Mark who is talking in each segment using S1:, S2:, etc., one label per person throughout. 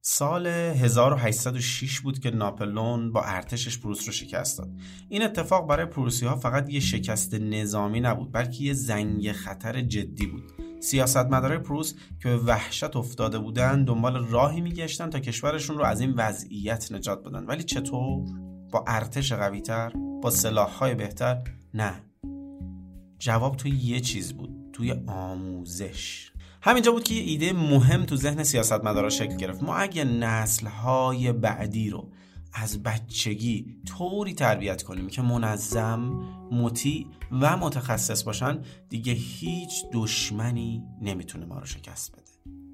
S1: سال 1806 بود که ناپلئون با ارتشش پروس رو شکست داد. این اتفاق برای پروسی‌ها فقط یه شکست نظامی نبود، بلکه یه زنگ خطر جدی بود. سیاستمدارای پروس که به وحشت افتاده بودن دنبال راهی میگشتن تا کشورشون رو از این وضعیت نجات بدن. ولی چطور؟ با ارتش قوی‌تر؟ با سلاح‌های بهتر؟ نه. جواب توی یه چیز بود، توی آموزش. همینجا بود که یه ایده مهم تو ذهن سیاستمدارا شکل گرفت. ما اگه نسل‌های بعدی رو از بچگی طوری تربیت کنیم که منظم، مطیع و متخصص باشن، دیگه هیچ دشمنی نمیتونه ما رو شکست بده.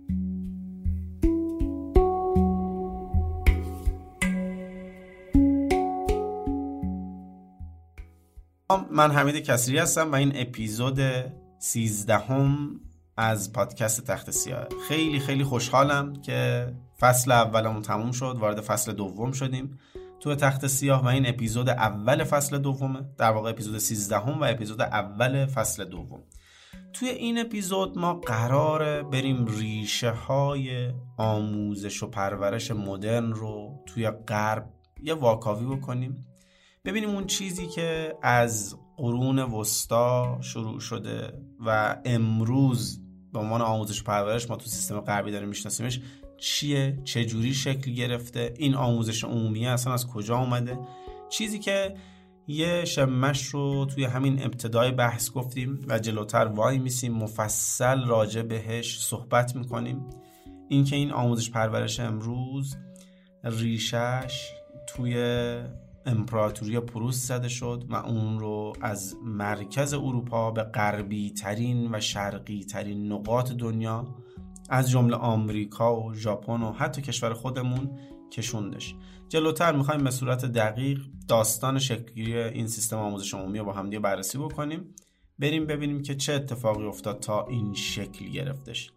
S1: من حمید کسری هستم و این اپیزود 13 از پادکست تخت سیاه. خیلی خیلی خوشحالم که فصل اولمون تموم شد، وارد فصل دوم شدیم تو تخت سیاه و این اپیزود اول فصل دومه، در واقع اپیزود 13 و اپیزود اول فصل دوم. توی این اپیزود ما قراره بریم ریشه های آموزش و پرورش مدرن رو توی غرب یه واکاوی بکنیم، ببینیم اون چیزی که از قرون وسطا شروع شده و امروز به عنوان آموزش و پرورش ما تو سیستم غربی داریم میشناسیمش چیه، چه جوری شکل گرفته، این آموزش عمومی اصلا از کجا اومده. چیزی که یه شمش رو توی همین ابتدای بحث گفتیم و جلوتر وای میسیم مفصل راجع بهش صحبت میکنیم، این که این آموزش پرورش امروز ریشش توی امپراتوری پروس زده شد و اون رو از مرکز اروپا به غربی ترین و شرقی ترین نقاط دنیا از جمله آمریکا و ژاپن و حتی کشور خودمون کشوندش. جلوتر میخوایم به صورت دقیق داستان شکلگیری این سیستم آموزش عمومی رو با هم دیگه بررسی بکنیم، بریم ببینیم که چه اتفاقی افتاد تا این شکل گرفتش.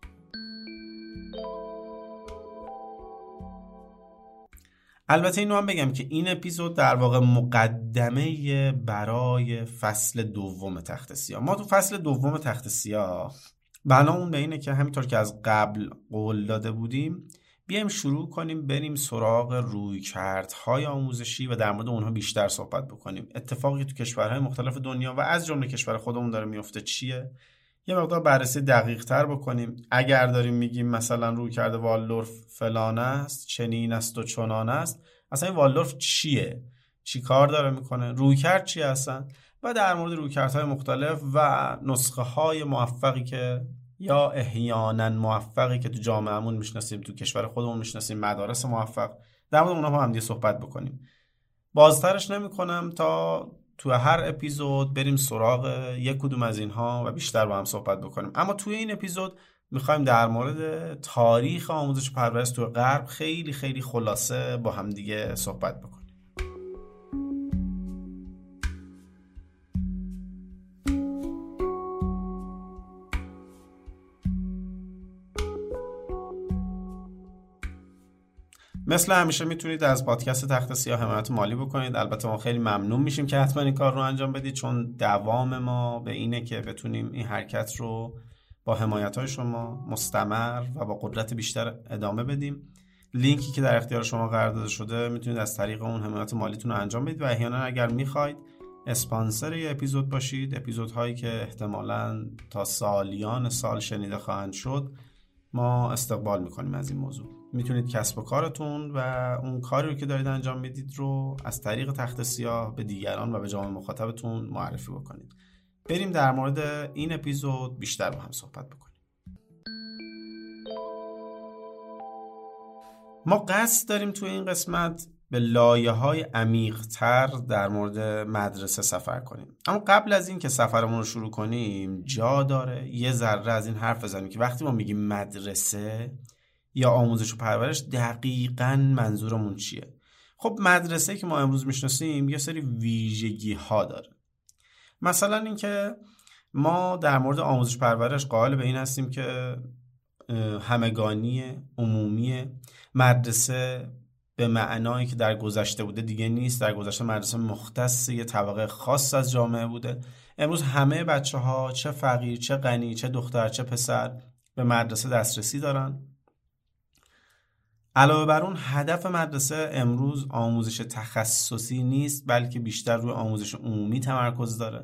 S1: البته اینو هم بگم که این اپیزود در واقع مقدمه برای فصل دوم تخت سیاه. ما تو فصل دوم تخت سیاه بنامون به اینه که همینطور که از قبل قول داده بودیم بیایم شروع کنیم بریم سراغ رویکردهای آموزشی و در مورد اونها بیشتر صحبت بکنیم. اتفاقی تو کشورهای مختلف دنیا و از جمله کشور خودمون داره میفته چیه؟ یه مقدار بررسی دقیق تر بکنیم. اگر داریم میگیم مثلا رویکرد والدورف فلان است، چنین است و چنان است، اصلا این والدورف چیه؟ چی کار داره میکنه؟ رویکرد چیه اصلا؟ و در مورد رویکردهای مختلف و نسخه های موفقی که یا احیانا موفقی که تو جامعهمون میشناسیم، تو کشور خودمون میشناسیم، مدارس موفق، در مورد اونها هم دیگه صحبت بکنیم. بازترش نمیکنم تا تو هر اپیزود بریم سراغ یک کدوم از اینها و بیشتر با هم صحبت بکنیم. اما توی این اپیزود میخوایم در مورد تاریخ آموزش و پرورش تو غرب خیلی خیلی خلاصه با هم دیگه صحبت بکنیم. مثل همیشه میتونید از پادکست تخت سیاه حمایت مالی بکنید. البته ما خیلی ممنون میشیم که حتما این کار رو انجام بدید، چون دوام ما به اینه که بتونیم این حرکت رو با حمایت‌های شما مستمر و با قدرت بیشتر ادامه بدیم. لینکی که در اختیار شما قرار داده شده میتونید از طریق اون حمایت مالیتون رو انجام بدید و احیانا اگر میخواید اسپانسر یه اپیزود باشید، اپیزودهایی که احتمالاً تا سالیان سال شنیده خواهند شد، ما استقبال میکنیم از این موضوع. میتونید کسب و کارتون و اون کاری رو که دارید انجام میدید رو از طریق تخت سیاه به دیگران و به جامعه مخاطبتون معرفی بکنید. بریم در مورد این اپیزود بیشتر با هم صحبت بکنیم. ما قصد داریم توی این قسمت به لایه‌های عمیق‌تر در مورد مدرسه سفر کنیم. اما قبل از این که سفرمون رو شروع کنیم جا داره یه ذره از این حرف بزنیم که وقتی ما میگیم مدرسه یا آموزش و پرورش دقیقاً منظورمون چیه؟ خب مدرسه که ما امروز میشناسیم یه سری ویژگی ها داره. مثلا این که ما در مورد آموزش پرورش قائل به این هستیم که همگانیه، عمومیه. مدرسه به معنایی که در گذشته بوده دیگه نیست. در گذشته مدرسه مختص یه طبقه خاص از جامعه بوده. امروز همه بچه‌ها چه فقیر، چه غنی، چه دختر، چه پسر به مدرسه دسترسی دارن. علاوه بر اون هدف مدرسه امروز آموزش تخصصی نیست، بلکه بیشتر روی آموزش عمومی تمرکز داره.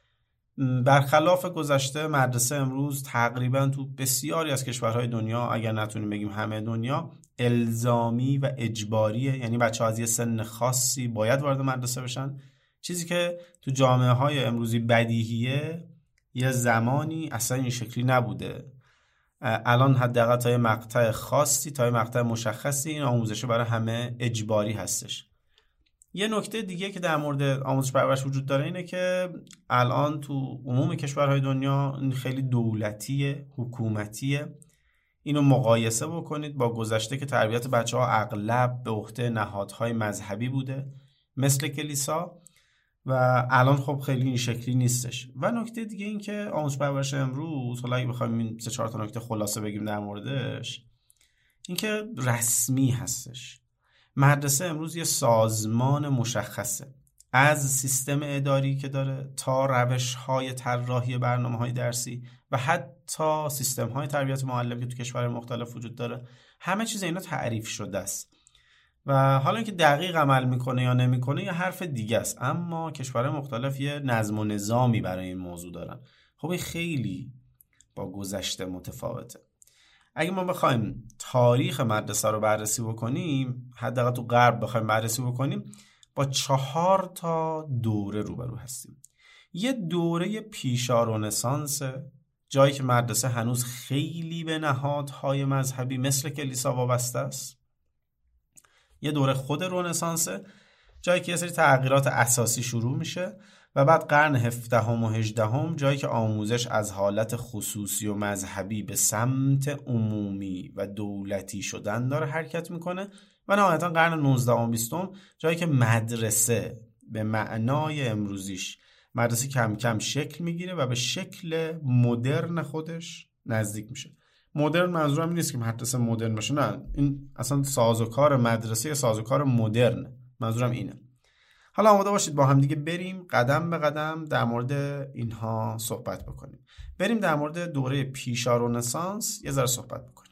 S1: برخلاف گذشته مدرسه امروز تقریبا تو بسیاری از کشورهای دنیا، اگر نتونیم بگیم همه دنیا، الزامی و اجباریه. یعنی بچه‌ها از یه سن خاصی باید وارد مدرسه بشن، چیزی که تو جامعه های امروزی بدیهیه یه زمانی اصلا این شکلی نبوده. الان حداقل تا یه مقطع خاصی، تا یه مقطع مشخصی این آموزش برای همه اجباری هستش. یه نکته دیگه که در مورد آموزش پرورش وجود داره اینه که الان تو عموم کشورهای دنیا خیلی دولتیه، حکومتیه. اینو مقایسه بکنید با گذشته که تربیت بچه‌ها اغلب به عهده نهادهای مذهبی بوده مثل کلیسا، و الان خب خیلی این شکلی نیستش. و نکته دیگه این که آموزش پرورش امروز، حالا اگه بخوایم این 3-4 تا نکته خلاصه بگیم در موردش، این که رسمی هستش. مدرسه امروز یه سازمان مشخصه، از سیستم اداری که داره تا روش‌های طراحی برنامه‌های درسی و حتی سیستم‌های تربیت معلم که تو کشورهای مختلف وجود داره، همه چیز اینا تعریف شده است. و حالا اینکه دقیق عمل میکنه یا نمیکنه یه حرف دیگه است، اما کشورهای مختلف یه نظم و نظامی برای این موضوع دارن. خب این خیلی با گذشته متفاوته. اگه ما بخوایم تاریخ مدرسه رو بررسی بکنیم، حداقل تو غرب بخوایم بررسی بکنیم، با 4 تا دوره روبرو هستیم. یه دوره پیشا رنسانس، جایی که مدرسه هنوز خیلی به نهادهای مذهبی مثل کلیسا وابسته است. یه دوره خود رنسانس، جایی که یه سری تغییرات اساسی شروع میشه، و بعد قرن 17 و 18 جایی که آموزش از حالت خصوصی و مذهبی به سمت عمومی و دولتی شدن داره حرکت میکنه، و نهایتا قرن 19 و 20 جایی که مدرسه به معنای امروزیش، مدرسه کم کم شکل میگیره و به شکل مدرن خودش نزدیک میشه. مدرن منظورم نیست که مدرسه مدرن باشه، نه، این اصلا سازوکار مدرسه سازوکار مدرن، منظورم اینه. حالا آماده باشید با هم دیگه بریم قدم به قدم در مورد اینها صحبت بکنیم. بریم در مورد دوره پیشا رنسانس یه ذره صحبت بکنیم.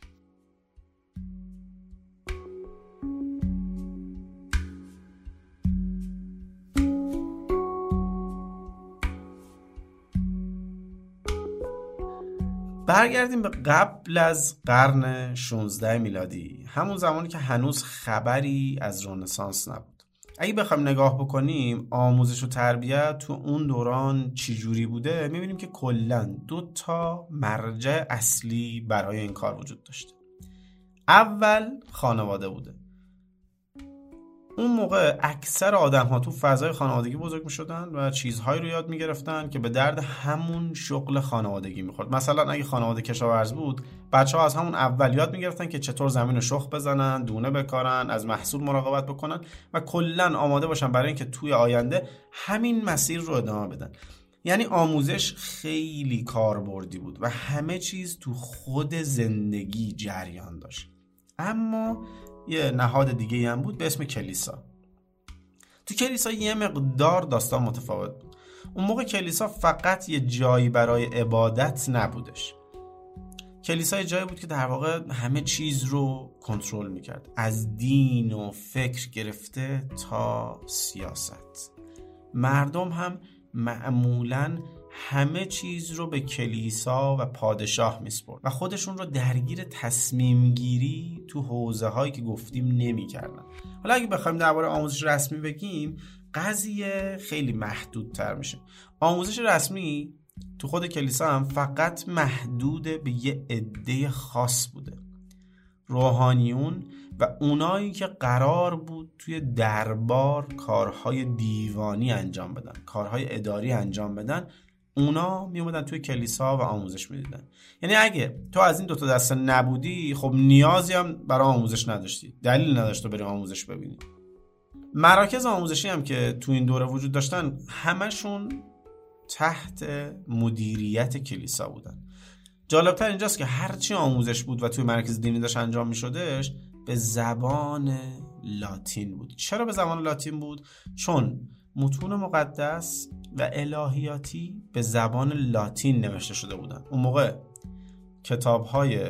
S1: برگردیم به قبل از قرن 16 میلادی، همون زمانی که هنوز خبری از رنسانس نبود. اگه بخوایم نگاه بکنیم آموزش و تربیت تو اون دوران چی جوری بوده، میبینیم که کلاً 2 تا مرجع اصلی برای این کار وجود داشته. اول خانواده بوده. اون موقع اکثر آدم ها تو فضای خانوادگی بزرگ می شدن و چیزهایی رو یاد می گرفتن که به درد همون شغل خانوادگی می خورد. مثلا اگه خانواده کشاورز بود، بچه ها از همون اول یاد می گرفتن که چطور زمین رو شخم بزنن، دونه بکارن، از محصول مراقبت بکنن و کلن آماده باشن برای اینکه توی آینده همین مسیر رو ادامه بدن. یعنی آموزش خیلی کاربردی بود و همه چیز تو خود زندگی جریان داشت. اما یه نهاد دیگه هم بود به اسم کلیسا. تو کلیسا یه مقدار داستان متفاوت بود. اون موقع کلیسا فقط یه جایی برای عبادت نبودش. کلیسا یه جایی بود که در واقع همه چیز رو کنترل میکرد، از دین و فکر گرفته تا سیاست. مردم هم معمولاً همه چیز رو به کلیسا و پادشاه میسپرد و خودشون رو درگیر تصمیم گیری تو حوزه هایی که گفتیم نمی کردن. حالا اگه بخوایم درباره آموزش رسمی بگیم، قضیه خیلی محدودتر میشه. آموزش رسمی تو خود کلیسا هم فقط محدود به یه عده خاص بوده، روحانیون و اونایی که قرار بود توی دربار کارهای دیوانی انجام بدن، کارهای اداری انجام بدن، اونا می اومدن توی کلیسا و آموزش میدیدن. یعنی اگه تو از این 2 تا دسته نبودی، خب نیازی هم برای آموزش نداشتی، دلیل نداشت تو بری آموزش ببینی. مراکز آموزشی هم که تو این دوره وجود داشتن همشون تحت مدیریت کلیسا بودن. جالبتر اینجاست که هرچی آموزش بود و توی مرکز دینی داشت انجام می شدش به زبان لاتین بود. چرا به زبان لاتین بود؟ چون متون مقدس و الهیاتی به زبان لاتین نوشته شده بودن. اون موقع کتاب‌های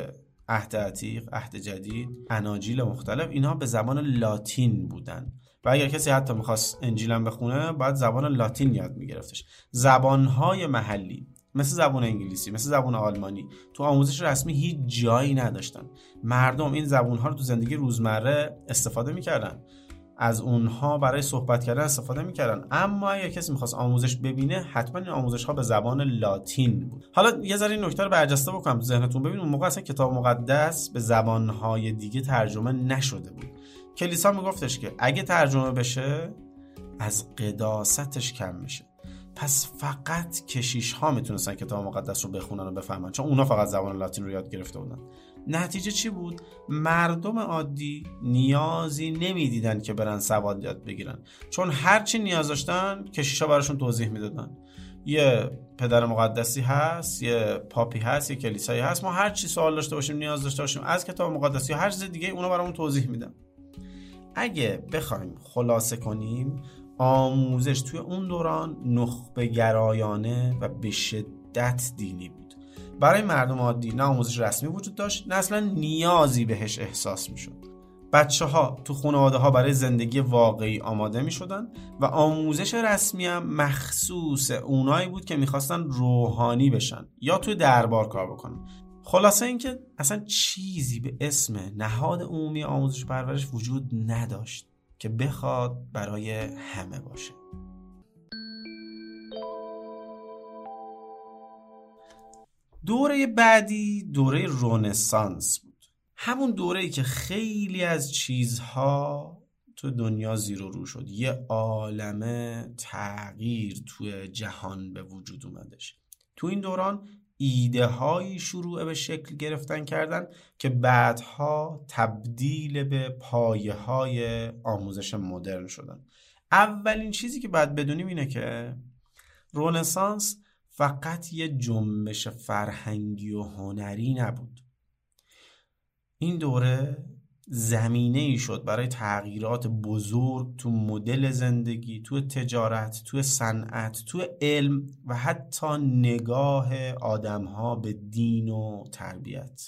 S1: عهد عتیق، عهد جدید، اناجیل مختلف، اینها به زبان لاتین بودن و اگر کسی حتی میخواست انجیلم بخونه باید زبان لاتین یاد میگرفتش. زبانهای محلی مثل زبان انگلیسی، مثل زبان آلمانی تو آموزش رسمی هیچ جایی نداشتن. مردم این زبانها رو تو زندگی روزمره استفاده میکردن، از اونها برای صحبت کردن استفاده میکردن، اما اگر کسی میخواست آموزش ببینه حتما این آموزش ها به زبان لاتین بود. حالا یه ذره این نکته رو برجسته بکنم تو ذهنتون. ببین اون موقع اصلا کتاب مقدس به زبانهای دیگه ترجمه نشده بود. کلیسا میگفتش که اگه ترجمه بشه از قداستش کم میشه، پس فقط کشیش ها میتونستن کتاب مقدس رو بخونن و بفهمن، چون اونا فقط زبان لاتین رو یاد گرفته بودن. نتیجه چی بود؟ مردم عادی نیازی نمیدیدن که برن سواد یاد بگیرن، چون هرچی نیاز داشتن کشیشا براشون توضیح میدادن. یه پدر مقدسی هست، یه پاپی هست، یه کلیسایی هست، ما هر چی سوال داشته باشیم، نیاز داشته باشیم از کتاب مقدس یا هر چیز دیگه، اونا برامون توضیح میدن. اگه بخوایم خلاصه کنیم، آموزش توی اون دوران نخبه گرایانه و به شدت دینی بود. برای مردم عادی نه آموزش رسمی وجود داشت، نه اصلا نیازی بهش احساس میشد. بچه ها تو خانواده ها برای زندگی واقعی آماده می شدن و آموزش رسمی هم مخصوص اونایی بود که میخواستن روحانی بشن یا توی دربار کار بکنن. خلاصه اینکه اصلا چیزی به اسم نهاد عمومی آموزش پرورش وجود نداشت که بخواد برای همه باشه. دوره بعدی دوره رنسانس بود. همون دوره‌ای که خیلی از چیزها تو دنیا زیر و رو شد، یه عالمه تغییر توی جهان به وجود اومدش. تو این دوران ایده هایی شروع به شکل گرفتن کردن که بعدها تبدیل به پایه های آموزش مدرن شدن. اولین چیزی که باید بدونیم اینه که رنسانس فقط یه جنبش فرهنگی و هنری نبود. این دوره زمینه‌ای شد برای تغییرات بزرگ تو مدل زندگی، تو تجارت، تو صنعت، تو علم و حتی نگاه آدم‌ها به دین و تربیت.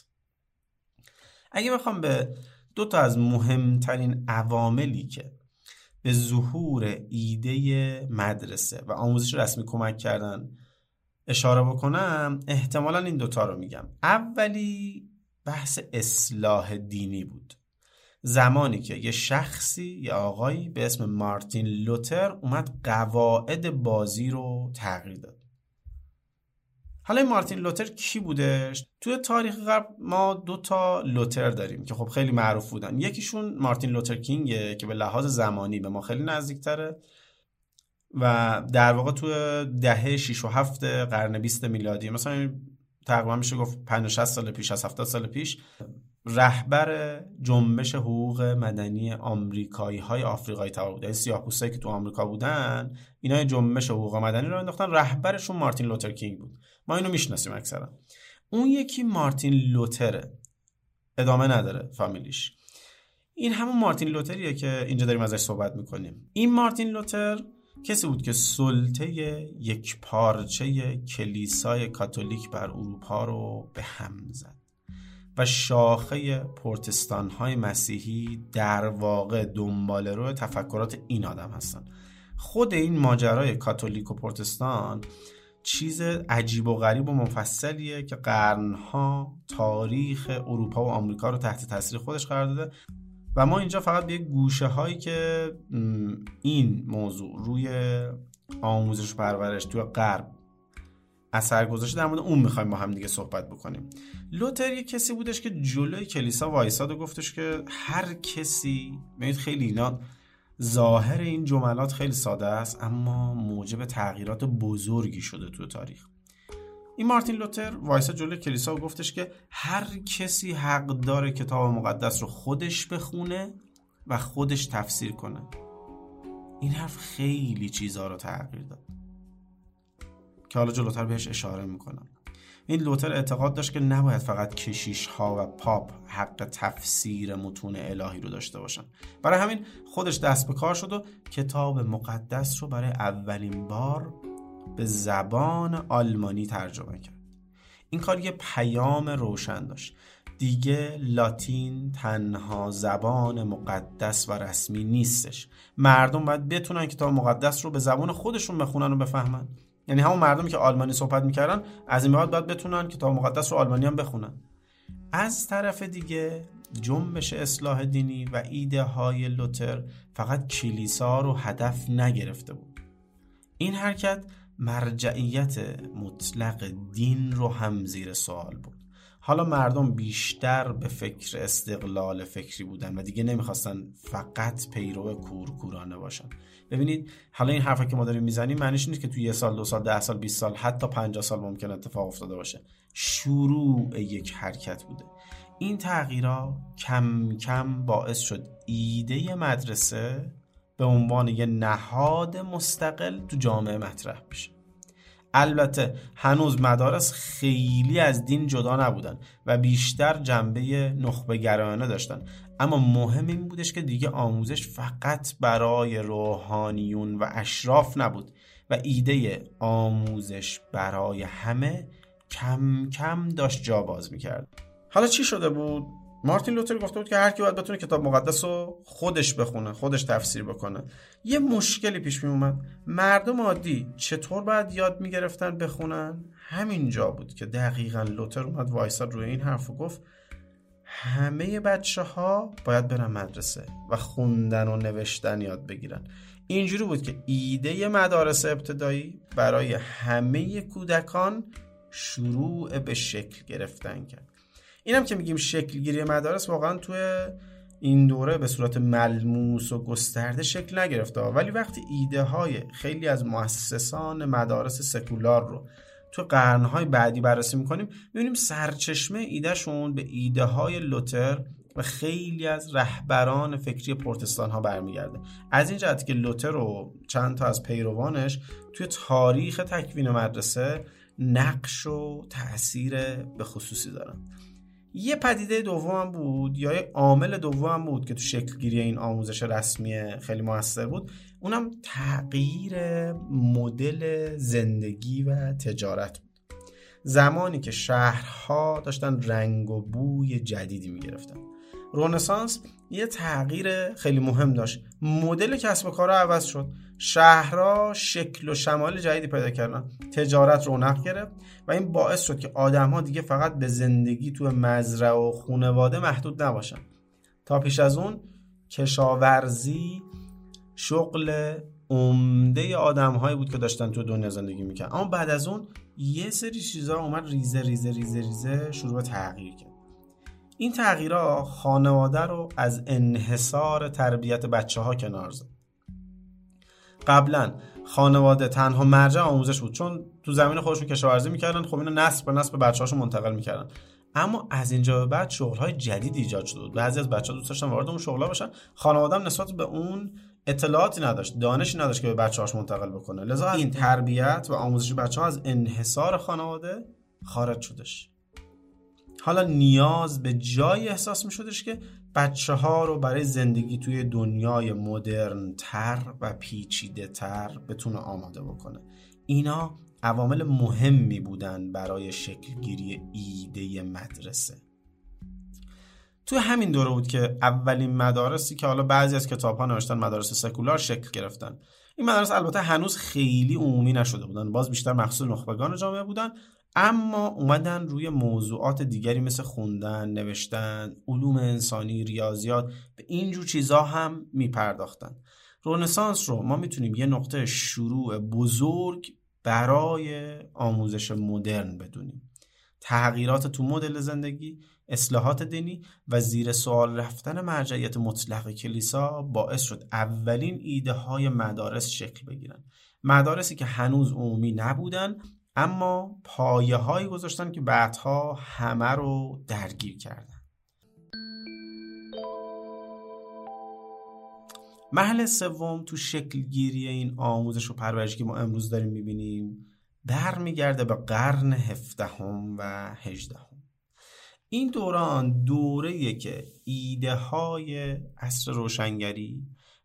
S1: اگه بخوام به دو تا از مهمترین عواملی که به ظهور ایده مدرسه و آموزش رسمی کمک کردن اشاره بکنم، احتمالاً این دوتا رو میگم. اولی بحث اصلاح دینی بود. زمانی که یه شخصی، یه آقایی به اسم مارتین لوتر اومد قواعد بازی رو تغییر داد. حالا این مارتین لوتر کی بودش؟ توی تاریخ غرب ما دو تا لوتر داریم که خب خیلی معروف بودن. یکیشون مارتین لوتر کینگه که به لحاظ زمانی به ما خیلی نزدیکتره و در واقع توی دهه 6 و 7 قرن 20 میلادی، مثلا تقریبا میشه گفت 50-60 سال پیش، از 70 سال پیش، رهبر جنبش حقوق مدنی آمریکایی های آفریقایی تبار بود. سیاه‌پوستایی که تو آمریکا بودن، اینا جنبش حقوق مدنی رو انداختن. رهبرشون مارتین لوتر کینگ بود. ما اینو میشناسیم اکثرا. اون یکی مارتین لوتره، ادامه نداره فامیلیش. این همون مارتین لوتریه که اینجا داریم ازش صحبت میکنیم. این مارتین لوتر کسی بود که سلطه یک پارچه کلیسای کاتولیک بر اروپا رو به هم زد و شاخه پروتستان‌های مسیحی در واقع دنباله‌رو تفکرات این آدم هستن. خود این ماجرای کاتولیک و پروتستان چیز عجیب و غریب و مفصلیه که قرنها تاریخ اروپا و آمریکا رو تحت تاثیر خودش قرار داده و ما اینجا فقط به یک گوشه هایی که این موضوع روی آموزش و پرورش توی غرب اثر گذاشته در مورد اون میخوایم با هم دیگه صحبت بکنیم. لوتر یک کسی بودش که جلوی کلیسا وایساد و گفتش که هر کسی، ببینید خیلی اینا ظاهر این جملات خیلی ساده است اما موجب تغییرات بزرگی شده تو تاریخ. این مارتین لوتر وایساد جلوی کلیسا و گفتش که هر کسی حق داره کتاب مقدس رو خودش بخونه و خودش تفسیر کنه. این حرف خیلی چیزها رو تغییر داد که حالا جلوتر بهش اشاره میکنم. این لوتر اعتقاد داشت که نباید فقط کشیش ها و پاپ حق تفسیر متون الهی رو داشته باشن. برای همین خودش دست به کار شد و کتاب مقدس رو برای اولین بار به زبان آلمانی ترجمه کرد. این کار یه پیام روشن داشت. دیگه لاتین تنها زبان مقدس و رسمی نیستش. مردم باید بتونن کتاب مقدس رو به زبان خودشون بخونن و بفهمن. یعنی همون مردمی که آلمانی صحبت میکردن از این بعد باید بتونن کتاب مقدس رو آلمانی هم بخونن. از طرف دیگه جنبش اصلاح دینی و ایده های لوتر فقط کلیسا رو هدف نگرفته بود. این حرکت مرجعیت مطلق دین رو هم زیر سوال بود. حالا مردم بیشتر به فکر استقلال فکری بودن و دیگه نمیخواستن فقط پیرو کورکورانه باشن. ببینید حالا این حرفا که ما داریم میزنیم معنیش نیست که توی 1 سال 2 سال 10 سال 20 سال حتی 50 سال ممکن اتفاق افتاده باشه. شروع یک حرکت بوده. این تغییرها کم کم باعث شد ایده مدرسه به عنوان یه نهاد مستقل تو جامعه مطرح بشه. البته هنوز مدارس خیلی از دین جدا نبودن و بیشتر جنبه نخبه گرایانه داشتن، اما مهم این بودش که دیگه آموزش فقط برای روحانیون و اشراف نبود و ایده آموزش برای همه کم کم داشت جا باز میکرد. حالا چی شده بود؟ مارتین لوتر گفته بود که هر کی باید بتونه کتاب مقدس رو خودش بخونه، خودش تفسیر بکنه. یه مشکلی پیش می اومد. مردم عادی چطور باید یاد میگرفتن بخونن؟ همین جا بود که دقیقاً لوتر اومد وایساد روی این حرف و گفت همه بچه‌ها باید برن مدرسه و خوندن و نوشتن یاد بگیرن. اینجوری بود که ایده مدارس ابتدایی برای همه کودکان شروع به شکل گرفتن کرد. اینم که میگیم شکل گیری مدارس واقعا توی این دوره به صورت ملموس و گسترده شکل نگرفته، ولی وقتی ایده های خیلی از مؤسسان مدارس سکولار رو تو قرنهای بعدی بررسی میکنیم میبینیم سرچشمه ایدهشون به ایده های لوتر و خیلی از رهبران فکری پروتستان ها برمیگرده. از این جهت که لوتر و چند تا از پیروانش توی تاریخ تکوین مدرسه نقش و تأثیر به خصوصی دارن. یه پدیده دوم بود یا یه عامل دوم بود که تو شکل گیری این آموزش رسمی خیلی موثر بود، اونم تغییر مدل زندگی و تجارت بود. زمانی که شهرها داشتن رنگ و بوی جدیدی میگرفتن. رنسانس یه تغییر خیلی مهم داشت. مدل کسب و کارها عوض شد. شهرها شکل و شمال جدیدی پیدا کردن. تجارت رونق گرفت و این باعث شد که آدم‌ها دیگه فقط به زندگی تو مزرعه و خانواده محدود نباشن. تا پیش از اون کشاورزی شغل عمده آدم‌هایی بود که داشتن تو دنیا زندگی می‌کردن. اما بعد از اون یه سری چیزا اومد ریزه شروع به تغییر کرد. این تغییرها خانواده رو از انحصار تربیت بچه‌ها کنار زد. قبلا خانواده تنها مرجع آموزش بود، چون تو زمین خودشون کشاورزی میکردن، خب اینو نسل به نسل به بچه‌هاشون منتقل میکردن. اما از اینجا به بعد شغل‌های جدید ایجاد شد. بعضی از بچه‌ها دوست داشتن وارد اون شغل‌ها بشن. خانواده هم نسبت به اون اطلاعاتی نداشت، دانشی نداشت که به بچه‌هاش منتقل بکنه. لذا این تربیت و آموزش بچه‌ها از انحصار خانواده خارج شدش. حالا نیاز به جای احساس می شدش که بچه ها رو برای زندگی توی دنیای مدرن تر و پیچیده تر بتونه آماده بکنه. اینا عوامل مهمی بودن برای شکلگیری ایده مدرسه. توی همین دوره بود که اولین مدارسی که حالا بعضی از کتاب ها نوشتن مدارس سکولار شکل گرفتن. این مدارس البته هنوز خیلی عمومی نشده بودن، باز بیشتر مخصوص نخبگان جامعه بودن، اما اومدن روی موضوعات دیگری مثل خوندن، نوشتن، علوم انسانی، ریاضیات، به اینجور چیزا هم میپرداختن. رنسانس رو ما میتونیم یه نقطه شروع بزرگ برای آموزش مدرن بدونیم. تغییرات تو مدل زندگی، اصلاحات دینی و زیر سوال رفتن مرجعیت مطلق کلیسا باعث شد اولین ایده های مدارس شکل بگیرن. مدارسی که هنوز عمومی نبودن اما پایه هایی گذاشتن که بعدها همه رو درگیر کردن. مرحله سوم تو شکل گیری این آموزش و پرورشی که ما امروز داریم میبینیم برمیگرده به قرن 17 و 18. این دوران دوره‌ایه که ایده های عصر روشنگری و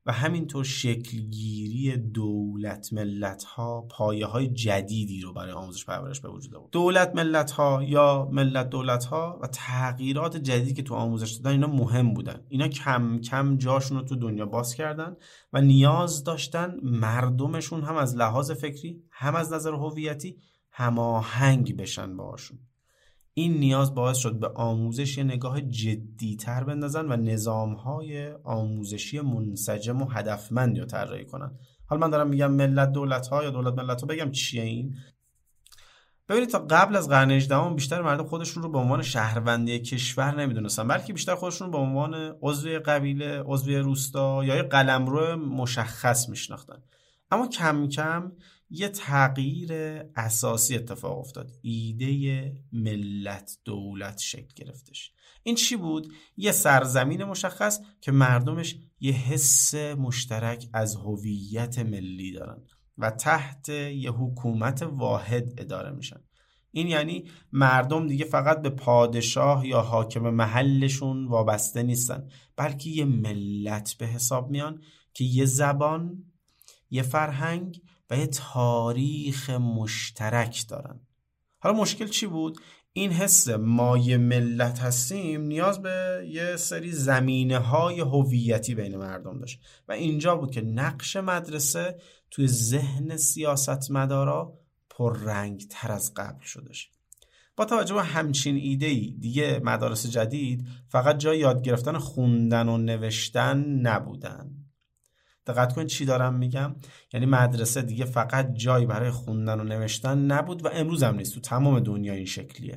S1: و همینطور شکلگیری دولت ملت ها پایه های جدیدی رو برای آموزش پرورش به وجود آورد. دولت ملت ها یا ملت دولت ها و تغییرات جدیدی که تو آموزش دادن اینا مهم بودن. اینا کم کم جاشون رو تو دنیا باز کردن و نیاز داشتن مردمشون هم از لحاظ فکری هم از نظر هویتی هماهنگ بشن باهاشون. این نیاز باعث شد به آموزش یه نگاه جدی‌تر بندازن و نظام‌های آموزشی منسجم و هدفمندی رو طراحی کنن. حالا من دارم میگم ملت دولت‌ها یا دولت ملت‌ها، بگم چیه این؟ ببینید تا قبل از قرن 18 بیشتر مردم خودشون رو به عنوان شهروندی کشور نمیدونستن، بلکه بیشتر خودشون رو به عنوان عضو قبیله، عضو روستا یا یه قلمرو مشخص میشناختن. اما کم کم یه تغییر اساسی اتفاق افتاد. ایده ملت دولت شکل گرفتش. این چی بود؟ یه سرزمین مشخص که مردمش یه حس مشترک از هویت ملی دارن و تحت یه حکومت واحد اداره میشن. این یعنی مردم دیگه فقط به پادشاه یا حاکم محلشون وابسته نیستن، بلکه یه ملت به حساب میان که یه زبان، یه فرهنگ و یه تاریخ مشترک دارن. حالا مشکل چی بود؟ این حس ما یه ملت هستیم نیاز به یه سری زمینه‌های هویتی بین مردم داشت و اینجا بود که نقش مدرسه توی ذهن سیاستمدارا پررنگ تر از قبل شدش. با توجه به همچین ایده‌ای دیگه مدارس جدید فقط جای یاد گرفتن خوندن و نوشتن نبودن. دقت کن چی دارم میگم؟ یعنی مدرسه دیگه فقط جایی برای خوندن و نوشتن نبود و امروز هم نیست، تو تمام دنیا این شکلیه.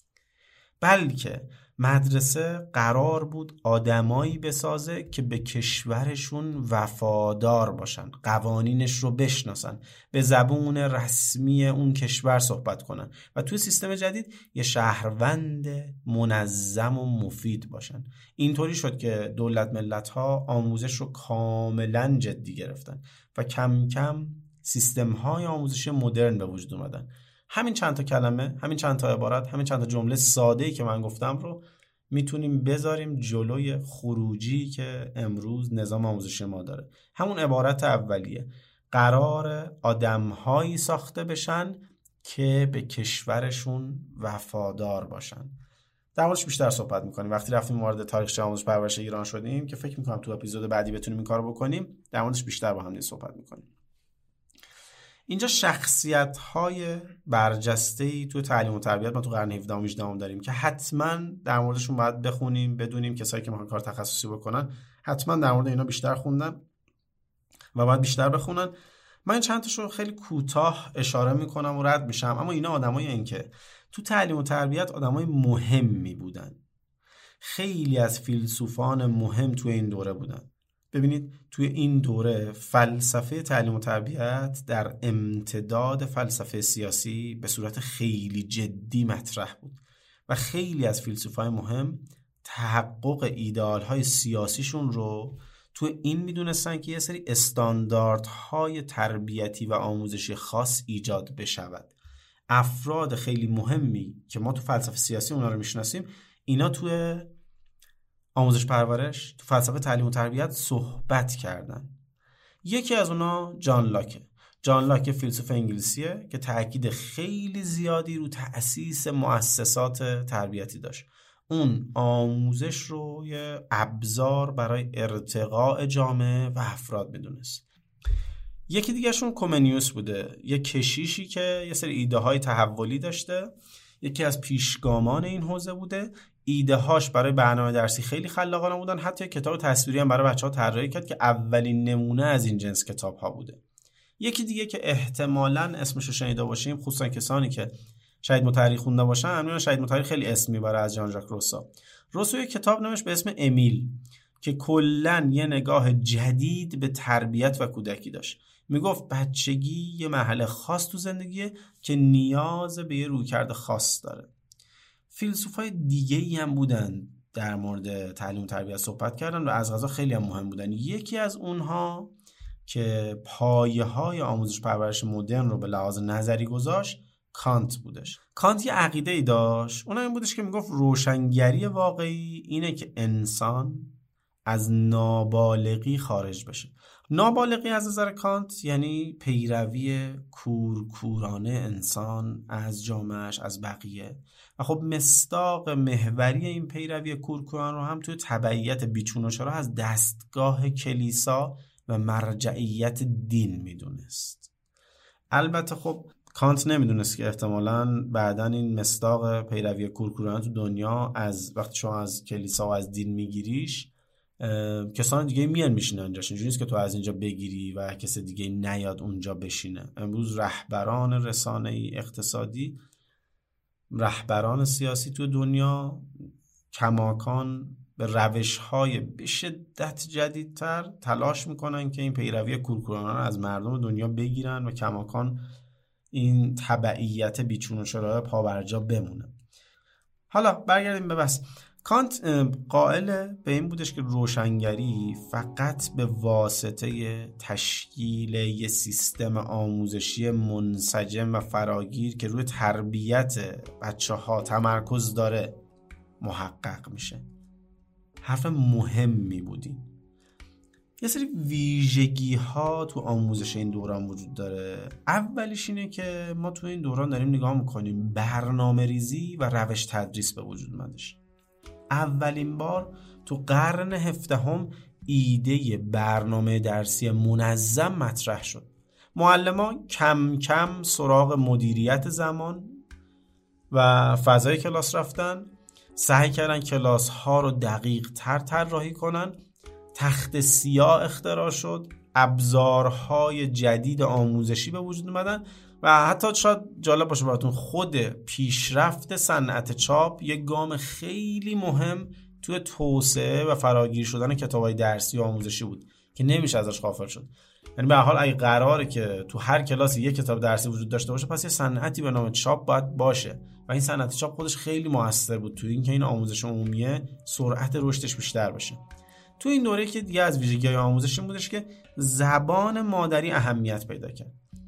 S1: بلکه مدرسه قرار بود آدمایی بسازه که به کشورشون وفادار باشن، قوانینش رو بشناسن، به زبون رسمی اون کشور صحبت کنن و توی سیستم جدید یه شهروند منظم و مفید باشن. اینطوری شد که دولت ملت ها آموزش رو کاملا جدی گرفتن و کم کم سیستم های آموزشی مدرن به وجود اومدن. همین چند تا کلمه، همین چند تا عبارت، همین چند تا جمله ساده‌ای که من گفتم رو میتونیم بذاریم جلوی خروجی که امروز نظام آموزشی ما داره. همون عبارت اولیه: قرار آدم‌هایی ساخته بشن که به کشورشون وفادار باشن. در موردش بیشتر صحبت میکنیم وقتی رفتیم وارد تاریخچه آموزش پرورش ایران شدیم که فکر میکنم تو اپیزود بعدی بتونیم این کارو بکنیم. در موردش بیشتر با هم صحبت میکنیم. اینجا شخصیت‌های برجسته‌ای تو تعلیم و تربیت ما تو قرن 17 و 18 داریم که حتما در موردشون باید بخونیم، بدونیم. کسایی که میخوان کار تخصصی بکنن حتما در مورد اینا بیشتر خوندن و باید بیشتر بخونن. من چند تاشو خیلی کوتاه اشاره میکنم و رد میشم، اما اینا آدمایی هستن که تو تعلیم و تربیت آدمای مهمی بودن. خیلی از فیلسوفان مهم تو این دوره بودن. ببینید توی این دوره فلسفه تعلیم و تربیت در امتداد فلسفه سیاسی به صورت خیلی جدی مطرح بود و خیلی از فیلسوفای مهم تحقق ایدئال‌های سیاسیشون رو توی این میدونستن که یه سری استانداردهای تربیتی و آموزشی خاص ایجاد بشود. افراد خیلی مهمی که ما تو فلسفه سیاسی اونا رو میشناسیم، اینا توی آموزش پرورش، تو فلسفه تعلیم و تربیت صحبت کردن. یکی از اونا جان لاکه. جان لاک فیلسوف انگلیسیه که تاکید خیلی زیادی رو تأسیس مؤسسات تربیتی داشت. اون آموزش رو یه ابزار برای ارتقاء جامعه و افراد میدونست. یکی دیگه شون کومنیوس بوده، یه کشیشی که یه سری ایده های تحولی داشته، یکی از پیشگامان این حوزه بوده. ایده هاش برای برنامه درسی خیلی خلاقانه بودن، حتی کتاب تصویری هم برای بچه‌ها طراحی کرد که اولین نمونه از این جنس کتاب ها بوده. یکی دیگه که احتمالاً اسمش رو شنیده باشیم، خصوصا کسانی که شهید مطهری خونده باشن، همین شهید مطهری خیلی اسم میبره از ژان ژاک روسو. روسو یک کتاب نوشت به اسم امیل که کلاً یه نگاه جدید به تربیت و کودکی داشت. میگفت بچگی یه مرحله خاص تو زندگیه که نیاز به یه رویکرد خاص داره. فیلسوفای دیگه‌ای هم بودن در مورد تعلیم و تربیت صحبت کردن و از قضا خیلی هم مهم بودن. یکی از اونها که پایه‌های آموزش پرورش مدرن رو به لحاظ نظری گذاشت کانت بودش. کانت یه عقیده‌ای داشت، اون این بودش که میگفت روشنگری واقعی اینه که انسان از نابالغی خارج بشه. نابالغی از نظر کانت یعنی پیروی کورکورانه انسان از جامعهش، از بقیه. و خب مصداق محوری این پیروی کورکورانه رو هم توی تبعیت بیچون و چرا از دستگاه کلیسا و مرجعیت دین میدونست. البته خب کانت نمیدونست که احتمالاً بعداً این مصداق پیروی کورکورانه تو دنیا از وقتی شما از کلیسا و از دین میگیریش، کسان دیگه میان میشینن اونجاش. اینجوری نیست که تو از اینجا بگیری و کسی دیگه نیاد اونجا بشینه. امروز رهبران رسانه‌ای، اقتصادی، رهبران سیاسی تو دنیا کماکان به روش‌های به شدت جدیدتر تلاش میکنن که این پیروی کورکورانه رو از مردم دنیا بگیرن و کماکان این تبعیت بیچون و چرا پابرجا بمونه. حالا برگردیم به بس. کانت قائل به این بودش که روشنگری فقط به واسطه تشکیل یه سیستم آموزشی منسجم و فراگیر که روی تربیت بچه‌ها تمرکز داره محقق میشه. حرف مهمی بودی. یه سری ویژگی ها تو آموزش این دوران وجود داره. اولیش اینه که ما تو این دوران داریم نگاه میکنیم برنامه ریزی و روش تدریس به وجود اومدش. اولین بار تو قرن 17 ایده برنامه درسی منظم مطرح شد. معلمان کم کم سراغ مدیریت زمان و فضای کلاس رفتن، سعی کردن کلاس ها رو دقیق تر طراحی کنن. تخت سیاه اختراع شد، ابزارهای جدید آموزشی به وجود اومدن و حتی شاید جالب باشه براتون خود پیشرفت صنعت چاپ یک گام خیلی مهم توی توسعه و فراگیر شدن کتاب‌های درسی و آموزشی بود که نمیشه ازش غافل شد. یعنی به هر حال اگه قراره که تو هر کلاسی یک کتاب درسی وجود داشته باشه، پس یه صنعتی به نام چاپ باید باشه و این صنعت چاپ خودش خیلی موثر بود توی اینکه این آموزش عمومیه سرعت رشدش بیشتر بشه. تو این دوره که دیگه از ویژگی‌های آموزشی بودش که زبان مادری اهمیت پیدا کرد.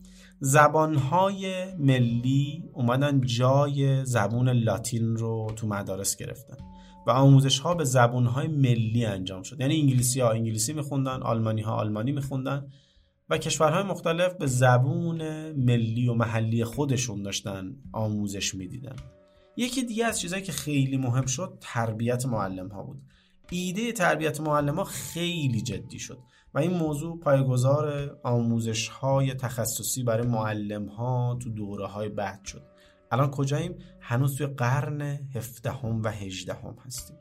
S1: زبان‌های ملی اومدن جای زبان لاتین رو تو مدارس گرفتن و آموزش‌ها به زبان‌های ملی انجام شد. یعنی انگلیسی‌ها انگلیسی می‌خوندن، آلمانی‌ها آلمانی می‌خوندن و کشورهای مختلف به زبان ملی و محلی خودشون داشتن آموزش می‌دیدن. یکی دیگه از چیزایی که خیلی مهم شد تربیت معلم‌ها بود. ایده تربیت معلم‌ها خیلی جدی شد و این موضوع پایه‌گذار آموزش‌های تخصصی برای معلم‌ها تو دوره‌های بعد شد. الان کجاییم؟ هنوز توی قرن 17 و 18 هستیم.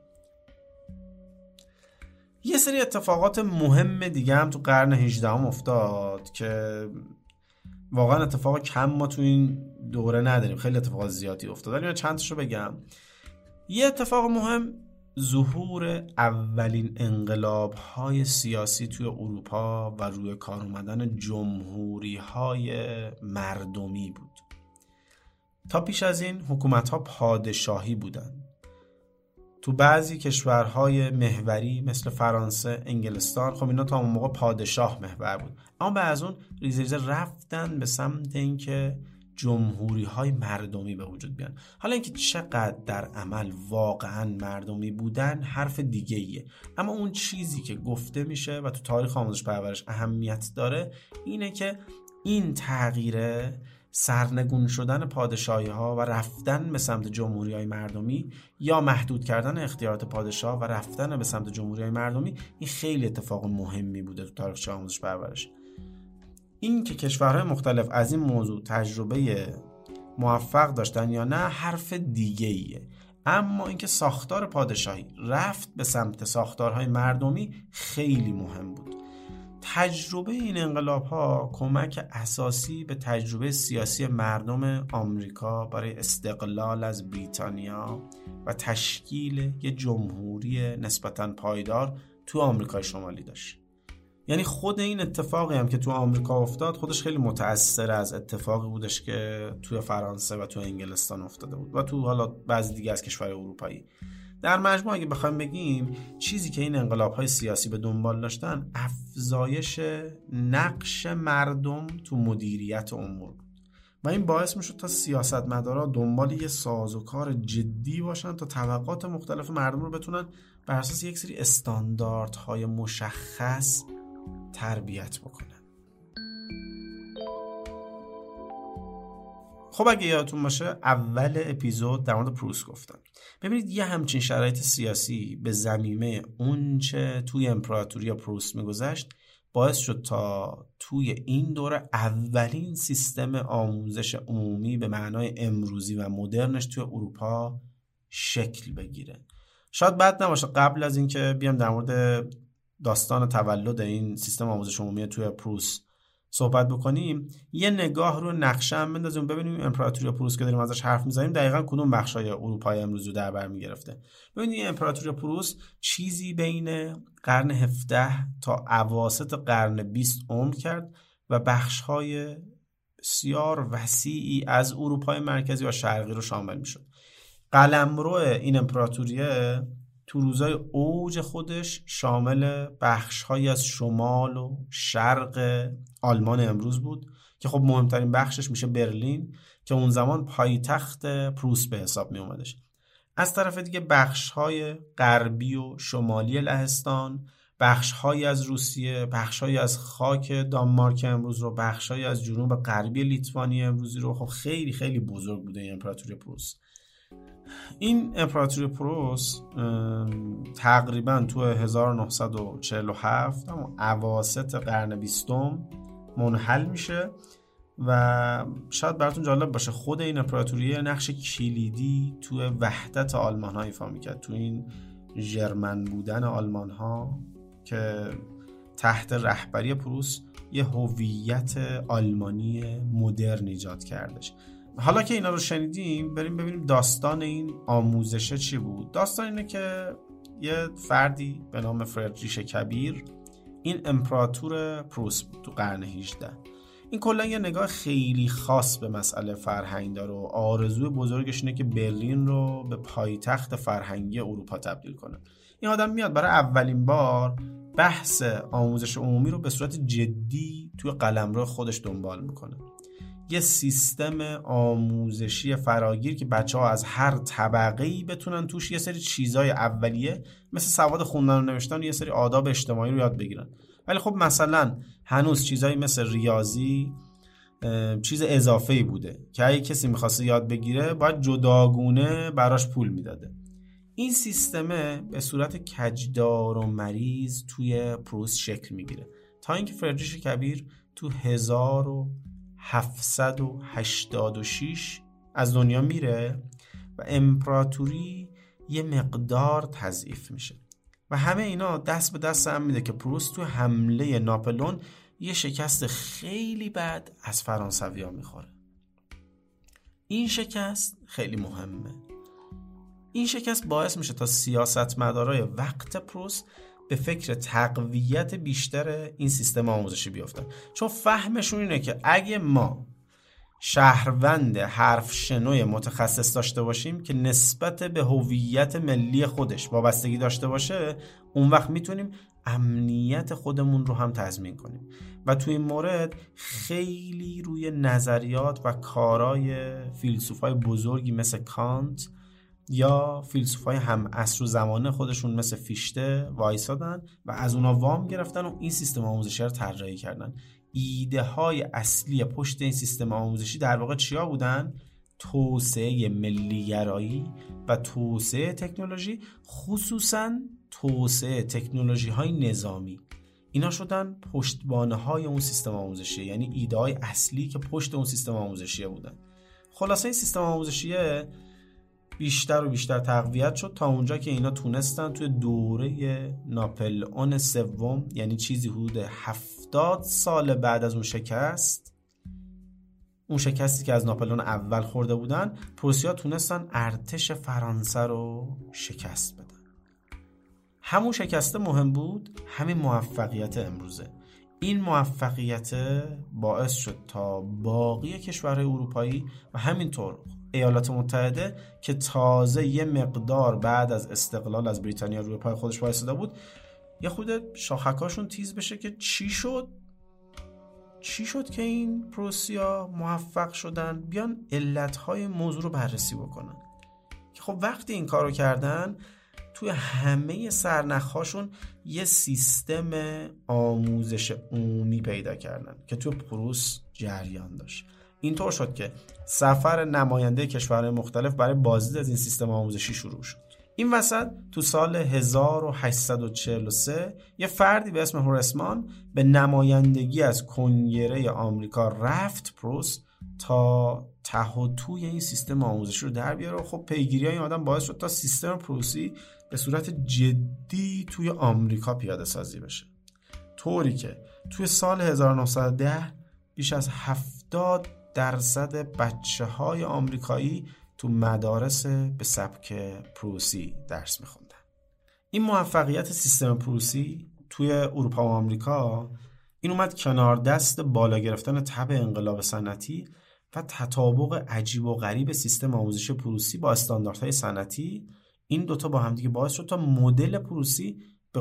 S1: یه سری اتفاقات مهم دیگه هم تو قرن 18 افتاد که واقعا اتفاق کم ما تو این دوره نداریم. خیلی اتفاقات زیادی افتاد ولی من چند تاشو بگم. یه اتفاق مهم ظهور اولین انقلاب‌های سیاسی توی اروپا و روی کار اومدن جمهوری‌های مردمی بود. تا پیش از این حکومت‌ها پادشاهی بودن. تو بعضی کشورهای محوری مثل فرانسه، انگلستان، خب اینا تا اون موقع پادشاه محور بود. اما بعد از اون ریزه ریزه رفتن به سمت اینکه جمهوری‌های مردمی به وجود بیان. حالا اینکه چقدر در عمل واقعاً مردمی بودن حرف دیگه ایه، اما اون چیزی که گفته میشه و تو تاریخ آموزش پرورش اهمیت داره اینه که این تغییره، سرنگون شدن پادشاهی‌ها و رفتن به سمت جمهوری‌های مردمی یا محدود کردن اختیارات پادشاه و رفتن به سمت جمهوری‌های مردمی، این خیلی اتفاق مهمی بوده تو تاریخ آموزش پرورش. این که کشورهای مختلف از این موضوع تجربه موفق داشتن یا نه حرف دیگه ایه، اما اینکه ساختار پادشاهی رفت به سمت ساختارهای مردمی خیلی مهم بود. تجربه این انقلاب‌ها کمک اساسی به تجربه سیاسی مردم آمریکا برای استقلال از بریتانیا و تشکیل یک جمهوری نسبتاً پایدار تو آمریکای شمالی داشت. یعنی خود این اتفاقی هم که تو آمریکا افتاد خودش خیلی متأثر از اتفاقی بودش که توی فرانسه و تو انگلستان افتاده بود و تو حالا بعضی دیگه از کشورهای اروپایی. در مجموع اگه بخوایم بگیم چیزی که این انقلاب‌های سیاسی به دنبال داشتن افزایش نقش مردم تو مدیریت امور بود و این باعث میشد تا سیاستمدارا دنبال یه سازوکار جدی باشن تا طبقات مختلف مردم رو بتونن بر اساس یک سری استانداردهای مشخص تربیت بکنن. خب اگه یادتون باشه اول اپیزود در مورد پروس گفتم. ببینید یه همچین شرایط سیاسی به ضمیمه اون چه توی امپراتوری پروس میگذشت باعث شد تا توی این دوره اولین سیستم آموزش عمومی به معنای امروزی و مدرنش توی اروپا شکل بگیره. شاید بد نباشه قبل از اینکه بیام در مورد داستان تولد این سیستم آموزش عمومی توی پروس صحبت بکنیم یه نگاه رو نقشه هم بندازیم ببینیم امپراتوری پروس که داریم ازش حرف میزنیم دقیقاً کدوم بخشای اروپای امروزی رو در بر میگرفته. ببینید امپراتوری پروس چیزی بین قرن 17 تا اواسط قرن 20 عمر کرد و بخش‌های بسیار وسیعی از اروپای مرکزی و شرقی رو شامل میشد. قلمرو این امپراتوریه تو روزای اوج خودش شامل بخش‌هایی از شمال و شرق آلمان امروز بود که خب مهمترین بخشش میشه برلین که اون زمان پایتخت پروس به حساب می اومدش. از طرف دیگه بخش‌های غربی و شمالی لهستان، بخش‌هایی از روسیه، بخش‌هایی از خاک دانمارک امروز رو، بخش‌هایی از جنوب غربی لیتوانی امروزی رو، خب خیلی خیلی بزرگ بوده این امپراتوری پروس. این امپراتوری پروس تقریبا تو 1947 اما اواسط قرن 20 منحل میشه و شاید براتون جالب باشه خود این امپراتوری نقش کلیدی تو وحدت آلمان ها ایفا میکرد، تو این ژرمن بودن آلمان ها که تحت رهبری پروس یه هویت آلمانی مدرن ایجاد کردش. حالا که اینا رو شنیدیم بریم ببینیم داستان این آموزشه چی بود. داستان اینه که یه فردی به نام فردریش کبیر این امپراتور پروس بود تو قرن 18. این کلا یه نگاه خیلی خاص به مسئله فرهنگ داره و آرزوی بزرگش اینه که برلین رو به پایتخت فرهنگی اروپا تبدیل کنه. این آدم میاد برای اولین بار بحث آموزش عمومی رو به صورت جدی توی قلمرو خودش دنبال میکنه. یه سیستم آموزشی فراگیر که بچه‌ها از هر طبقه‌ای بتونن توش یه سری چیزای اولیه مثل سواد خوندن و نوشتن و یه سری آداب اجتماعی رو یاد بگیرن. ولی خب مثلا هنوز چیزایی مثل ریاضی چیز اضافه‌ای بوده که اگه کسی می‌خواسته یاد بگیره باید جداگونه براش پول میداده. این سیستمه به صورت کجدار و مریض توی پروس شکل میگیره تا اینکه فردریش کبیر تو 1786 از دنیا میره و امپراتوری یه مقدار تضعیف میشه و همه اینا دست به دست هم میده که پروس تو حمله ناپلئون یه شکست خیلی بد از فرانسوی‌ها میخوره. این شکست خیلی مهمه. این شکست باعث میشه تا سیاستمدارای وقت پروس به فکر تقویت بیشتر این سیستم آموزشی بیافتن، چون فهمشون اینه که اگه ما شهروند حرف شنوی متخصص داشته باشیم که نسبت به هویت ملی خودش وابستگی داشته باشه، اون وقت میتونیم امنیت خودمون رو هم تضمین کنیم. و توی این مورد خیلی روی نظریات و کارای فیلسوفای بزرگی مثل کانت یا فیلسوفای هم عصر و زمانه خودشون مثل فیشته وایسادن و از اونا وام گرفتن و این سیستم آموزشی رو طراحی کردن. ایده های اصلی پشت این سیستم آموزشی در واقع چیا بودن؟ توسعه ملی‌گرایی و توسعه تکنولوژی، خصوصاً توسعه تکنولوژی های نظامی. اینا شدن پشتبانه های اون سیستم آموزشی، یعنی ایده های اصلی که پشت اون سیستم آموزشی بودن. خلاصه این سیستم آموزشی بیشتر و بیشتر تقویت شد تا اونجا که اینا تونستن توی دوره ناپلئون سوم، یعنی چیزی حدود 70 سال بعد از اون شکستی که از ناپلئون اول خورده بودن، پروسیا تونستن ارتش فرانسه رو شکست بدن. همون شکسته مهم بود، همین موفقیت امروزه. این موفقیت باعث شد تا باقی کشورهای اروپایی و همینطور ایالات متحده که تازه یه مقدار بعد از استقلال از بریتانیا روی پای خودش وایساده بود، یه خود شاخکاشون تیز بشه که چی شد که این پروسیا موفق شدن، بیان علتهای موضوع رو بررسی بکنن. که خب وقتی این کارو کردن توی همه سرنخ‌هاشون یه سیستم آموزش عمومی پیدا کردن که توی پروس جریان داشت. اینطور شد که سفر نماینده کشورهای مختلف برای بازدید از این سیستم آموزشی شروع شد. این وسط تو سال 1843 یه فردی به اسم هورسمان به نمایندگی از کنگره آمریکا رفت پروس تا ته و توی این سیستم آموزشی رو در بیاره. خب پیگیری این آدم باعث شد تا سیستم پروسی به صورت جدی توی آمریکا پیاده سازی بشه، طوری که توی سال 1910 بیش از 70% بچه‌های آمریکایی تو مدارس به سبک پروسی درس می‌خوندن. این موفقیت سیستم پروسی توی اروپا و آمریکا این اومد کنار دست بالا گرفتن تب انقلاب صنعتی و تطابق عجیب و غریب سیستم آموزش پروسی با استانداردهای صنعتی. این دوتا با هم دیگه باعث شد تا مدل پروسی به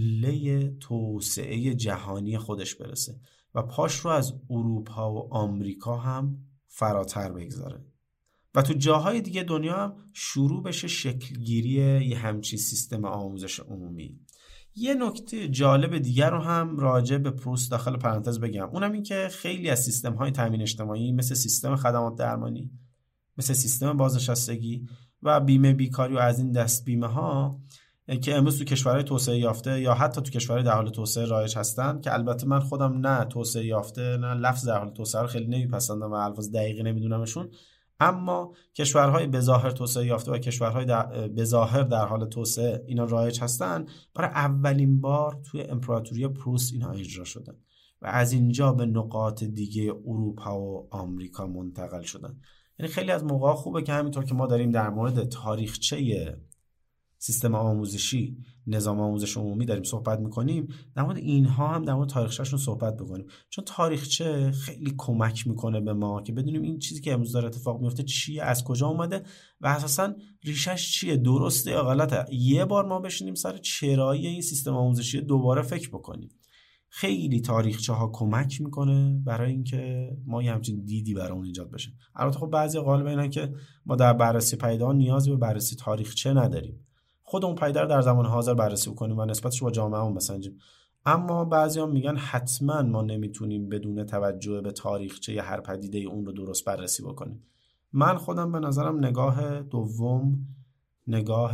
S1: قله توسعه جهانی خودش برسه و پاش رو از اروپا و آمریکا هم فراتر بگذاره و تو جاهای دیگه دنیا هم شروع بشه شکلگیری یه همچین سیستم آموزش عمومی. یه نکته جالب دیگر رو هم راجع به پروس داخل پرانتز بگم، اونم این که خیلی از سیستم‌های تامین اجتماعی مثل سیستم خدمات درمانی، مثل سیستم بازنشستگی و بیمه بیکاری و از این دست بیمه ها که امروز تو کشورهای توسعه یافته یا حتی تو کشورهای در حال توسعه رایج هستن، که البته من خودم نه توسعه یافته نه لفظ در حال توسعه رو خیلی نمیپسندم و الفاظ دقیقی نمیدونمشون، اما کشورهای بظاهر توسعه یافته و کشورهای بظاهر در حال توسعه اینا رایج هستن، برای اولین بار توی امپراتوری پروس اینا اجرا شدن و از اینجا به نقاط دیگه اروپا و آمریکا منتقل شدن. یعنی خیلی از موقع خوبه که همینطور که ما داریم در مورد تاریخچه سیستم آموزشی، نظام آموزش عمومی داریم صحبت میکنیم، در مورد اینها هم در مورد تاریخچه‌شون صحبت بکنیم، چون تاریخچه خیلی کمک میکنه به ما که بدونیم این چیزی که امروز داره اتفاق میفته چیه، از کجا اومده و اساساً ریشش چیه، درسته یا غلطه. یه بار ما بشینیم سر چرایی این سیستم آموزشی دوباره فکر بکنیم. خیلی تاریخچه ها کمک میکنه برای اینکه ما یه همچین دیدی برامون ایجاد بشه. البته خب بعضی غالبا اینن که ما در بررسی پدیده‌ها نیازی به بررسی تاریخچه نداریم، خودمون پدیده رو در زمان حاضر بررسی کنیم و نسبتش با جامعهمون بسنجیم. اما بعضیا میگن حتما ما نمیتونیم بدون توجه به تاریخچه هر پدیده اون رو درست بررسی بکنیم. من خودم به نظرم نگاه دوم نگاه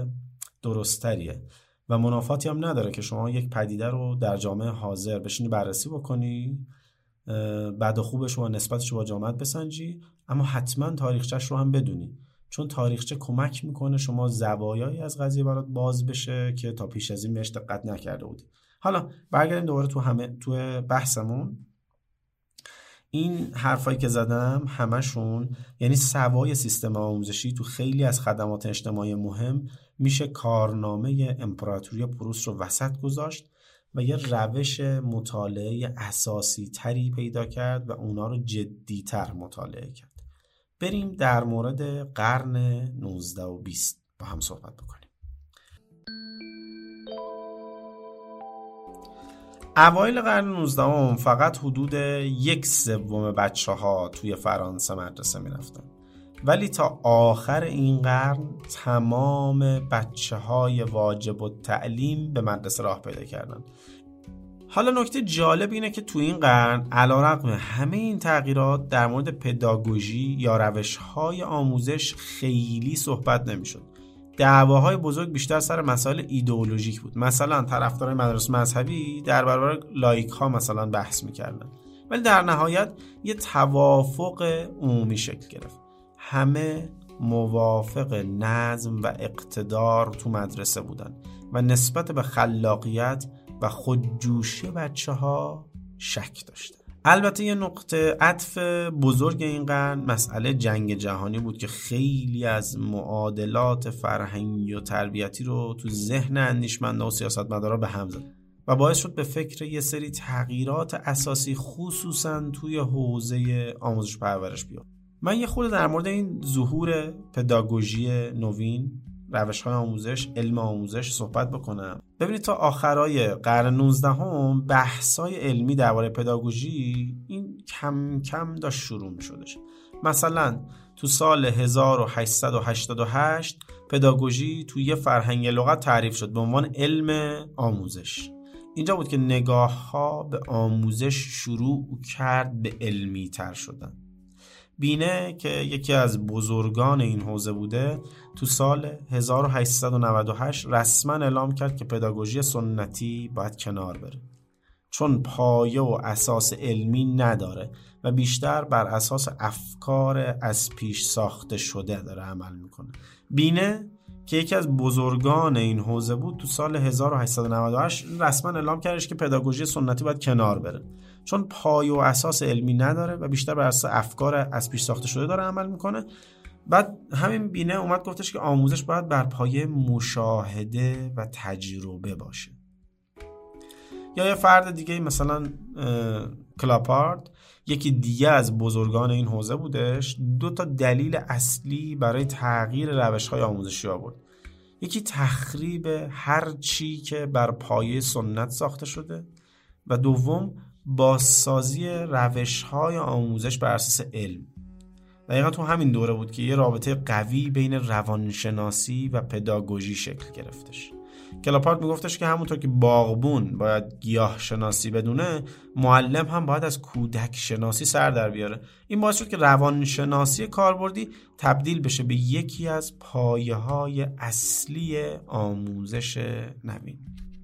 S1: درستریه و منافاتی هم نداره که شما یک پدیده رو در جامعه حاضر بشینی بررسی بکنی، بعد خوبش رو نسبتش با جامعه بسنجی، اما حتما تاریخچه‌اش رو هم بدونی، چون تاریخچه کمک میکنه شما زوایایی از قضیه برات باز بشه که تا پیش از این بهش دقت نکرده بودی. حالا برگردیم دوباره تو بحثمون. این حرفایی که زدم همشون یعنی سوای سیستم آموزشی تو خیلی از خدمات اجتماعی مهم میشه کارنامه امپراتوری پروس رو وسط گذاشت و یه روش مطالعه اساسی تری پیدا کرد و اونا رو جدی‌تر مطالعه کرد. بریم در مورد قرن 19 و 20 با هم صحبت بکنیم. اوایل قرن 19 فقط حدود 1/3 بچه‌ها توی فرانسه مدرسه می‌رفتن، ولی تا آخر این قرن تمام بچه‌های واجب التعلیم به مدرسه راه پیدا کردن. حالا نکته جالب اینه که تو این قرن علیرغم همه این تغییرات در مورد پداگوژی یا روش‌های آموزش خیلی صحبت نمی‌شد. دعواهای بزرگ بیشتر سر مسائل ایدئولوژیک بود. مثلا طرفدارای مدارس مذهبی در برابر لایک‌ها مثلا بحث می‌کردن، ولی در نهایت یه توافق عمومی شکل گرفت. همه موافق نظم و اقتدار تو مدرسه بودن و نسبت به خلاقیت و خودجوشی بچه‌ها شک داشتن. البته یه نقطه عطف بزرگ این قرن مسئله جنگ جهانی بود که خیلی از معادلات فرهنگی و تربیتی رو تو ذهن اندیشمندا و سیاستمدارا به هم زد و باعث شد به فکر یه سری تغییرات اساسی خصوصا توی حوزه آموزش پرورش بیاد. من یه خورده در مورد این ظهور پداگوژی نوین، روش‌های آموزش، علم آموزش صحبت بکنم. ببینید تا آخرای قرن 19 بحث‌های علمی درباره پداگوژی این کم کم داشت شروع می‌شدش. مثلا تو سال 1888 پداگوژی تو یه فرهنگ لغت تعریف شد به عنوان علم آموزش. اینجا بود که نگاه‌ها به آموزش شروع کرد به علمی تر شدن. بینه که یکی از بزرگان این حوزه بوده تو سال 1898 رسما اعلام کرد که پداگوژی سنتی باید کنار بره، چون پایه و اساس علمی نداره و بیشتر بر اساس افکار از پیش ساخته شده داره عمل میکنه. بینه که یکی از بزرگان این حوزه بود تو سال 1898 رسما اعلام کردش که پداگوژی سنتی باید کنار بره، چون پایه و اساس علمی نداره و بیشتر بر اساس افکار از پیش ساخته شده داره عمل میکنه. بعد همین بینه اومد گفتش که آموزش باید بر پایه مشاهده و تجربه باشه. یا یه فرد دیگه مثلا کلاپارد، یکی دیگه از بزرگان این حوزه بودش، 2 دلیل اصلی برای تغییر روش‌های آموزشی آورد. یکی تخریب هر چی که بر پایه سنت ساخته شده و دوم بازسازی روش‌های آموزش بر اساس علم. دقیقا تو همین دوره بود که یه رابطه قوی بین روانشناسی و پداگوژی شکل گرفتش. کلاپارد میگفتش که همونطور که باغبون باید گیاه شناسی بدونه، معلم هم باید از کودک شناسی سر در بیاره. این باعث شد که روانشناسی کاربردی تبدیل بشه به یکی از پایه‌های اصلی آموزش نوین.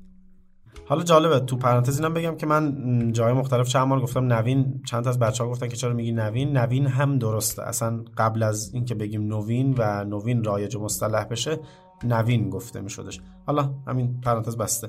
S1: حالا جالبه تو پرانتز اینم بگم که من جای مختلف چند بار گفتم نوین، چند تا از بچه‌ها گفتن که چرا میگی نوین. نوین هم درسته، اصلا قبل از اینکه بگیم نوین و نوین رایج و مصطلح بشه نوین گفته میشدش. حالا همین پرانتز بسته.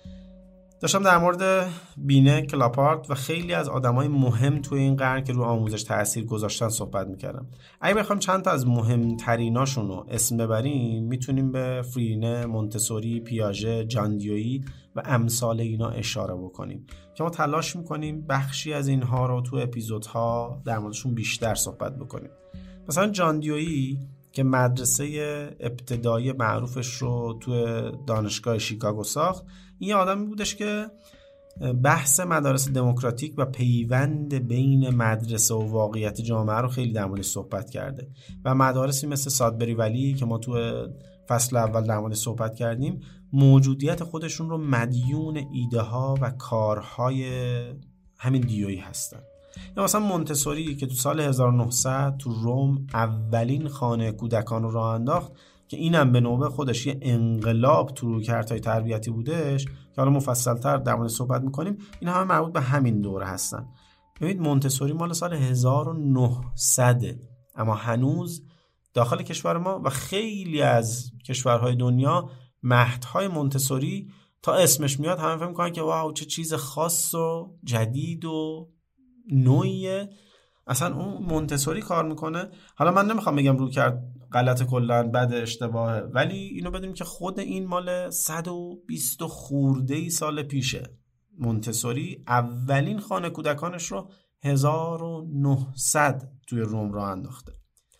S1: داشتم در مورد بینه، کلاپارد و خیلی از آدمای مهم توی این قرن که رو آموزش تأثیر گذاشتن صحبت میکردم. اگه بخوایم چند تا از مهمتریناشون رو اسم ببریم، میتونیم به فرینه، مونتسوری، پیاژه، جان دیویی و امثال اینا اشاره بکنیم که ما تلاش میکنیم بخشی از اینها رو تو اپیزودها در موردشون بیشتر صحبت بکنیم. مثلا جان دیویی که مدرسه ابتدایی معروفش رو تو دانشگاه شیکاگو ساخت، این آدمی بودش که بحث مدارس دموکراتیک و پیوند بین مدرسه و واقعیت جامعه رو خیلی در موردش صحبت کرده و مدارسی مثل سادبری ولی که ما تو فصل اول در موردش صحبت کردیم موجودیت خودشون رو مدیون ایده ها و کارهای همین دیویی هستن. یا مثلا مونتسوری که تو سال 1900 تو روم اولین خانه کودکان رو راه انداخت که اینم به نوبه خودش یه انقلاب تو رویکردهای تربیتی بودش که حالا مفصل‌تر در مورد صحبت می‌کنیم. این همه مربوط به همین دوره هستن. ببینید مونتسوری مال سال 1900 اما هنوز داخل کشور ما و خیلی از کشورهای دنیا مهدهای مونتسوری تا اسمش میاد همه فکر می‌کنن که واو چه چیز خاص و جدید و نوعیه اصلا اون مونتسوری کار میکنه. حالا من نمیخوام بگم رو کرد غلط کلن بد اشتباهه، ولی اینو بدونیم که خود این مال 120 خورده سال پیشه. مونتسوری اولین خانه کودکانش رو 1900 توی روم راه انداخته.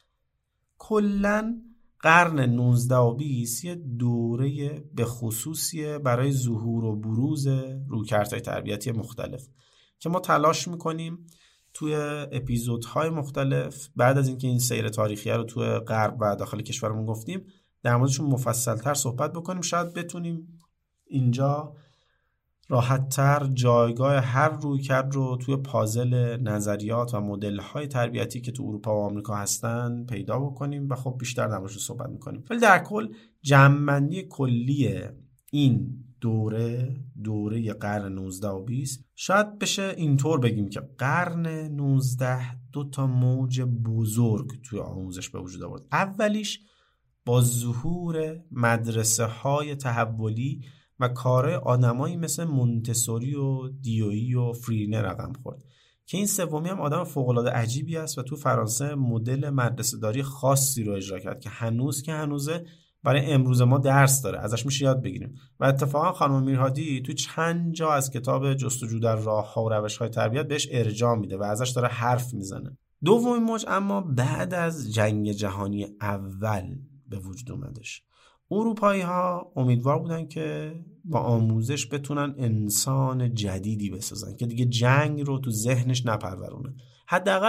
S1: کلن قرن 19 و 20 یه دوره به خصوصیه برای ظهور و بروز رویکردهای تربیتی مختلف که ما تلاش میکنیم توی اپیزودهای مختلف بعد از اینکه این سیر تاریخی رو توی غرب و داخل کشورمون گفتیم در موردشون مفصل‌تر صحبت بکنیم. شاید بتونیم اینجا راحت‌تر جایگاه هر رویکرد رو توی پازل نظریات و مدل‌های تربیتی که تو اروپا و آمریکا هستن پیدا بکنیم و خب بیشتر در موردش صحبت می‌کنیم. ولی در کل جمع‌بندی کلی این دوره قرن 19 و 20 شاید بشه اینطور بگیم که قرن 19 2 موج بزرگ توی آموزش به وجود آورد. اولیش با ظهور مدرسه های تحولی و کارهای آدمایی مثل مونتسوری و دیویی و فرینه رقم خورد که این سومی هم آدم فوق‌العاده عجیبی است و تو فرانسه مدل مدرسه داری خاصی رو اجرا کرد که هنوزه برای امروز ما درس داره، ازش میشه یاد بگیریم. و اتفاقا خانم میرهادی تو چند جا از کتاب جستجو در راه‌ها و روش‌های تربیت بهش ارجاع میده و ازش داره حرف میزنه. دومین موج اما بعد از جنگ جهانی اول به وجود اومدش. اروپایی‌ها امیدوار بودن که با آموزش بتونن انسان جدیدی بسازن که دیگه جنگ رو تو ذهنش نپرورونه، حداقل